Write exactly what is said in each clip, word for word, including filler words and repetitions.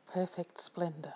Perfect splendour.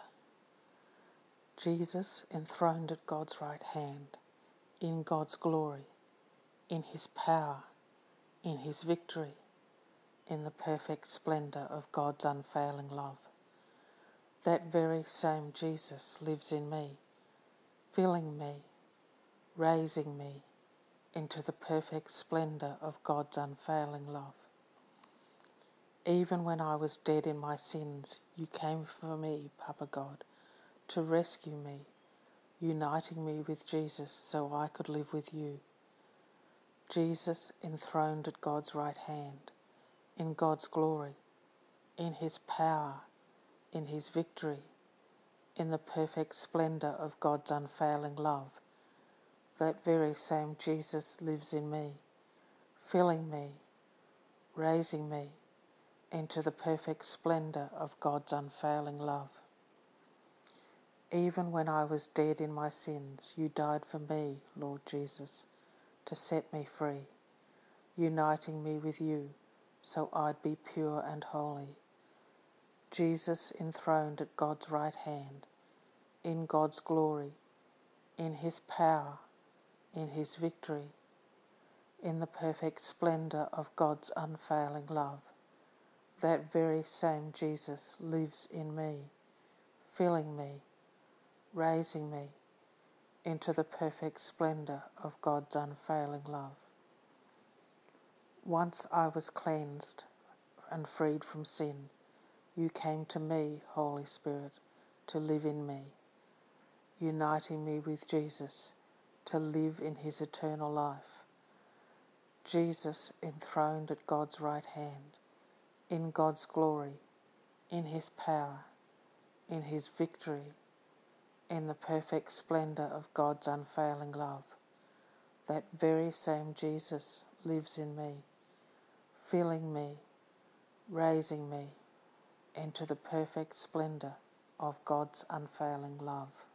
Jesus enthroned at God's right hand, in God's glory, in his power, in his victory, in the perfect splendour of God's unfailing love. That very same Jesus lives in me, filling me, raising me into the perfect splendour of God's unfailing love. Even when I was dead in my sins, you came for me, Papa God, to rescue me, uniting me with Jesus so I could live with you. Jesus enthroned at God's right hand, in God's glory, in his power, in his victory, in the perfect splendour of God's unfailing love. That very same Jesus lives in me, filling me, raising me into the perfect splendour of God's unfailing love. Even when I was dead in my sins, you died for me, Lord Jesus, to set me free, uniting me with you so I'd be pure and holy. Jesus enthroned at God's right hand, in God's glory, in his power, in his victory, in the perfect splendour of God's unfailing love. That very same Jesus lives in me, filling me, raising me into the perfect splendour of God's unfailing love. Once I was cleansed and freed from sin, you came to me, Holy Spirit, to live in me, uniting me with Jesus to live in his eternal life. Jesus enthroned at God's right hand, in God's glory, in his power, in his victory, in the perfect splendour of God's unfailing love. That very same Jesus lives in me, filling me, raising me into the perfect splendour of God's unfailing love.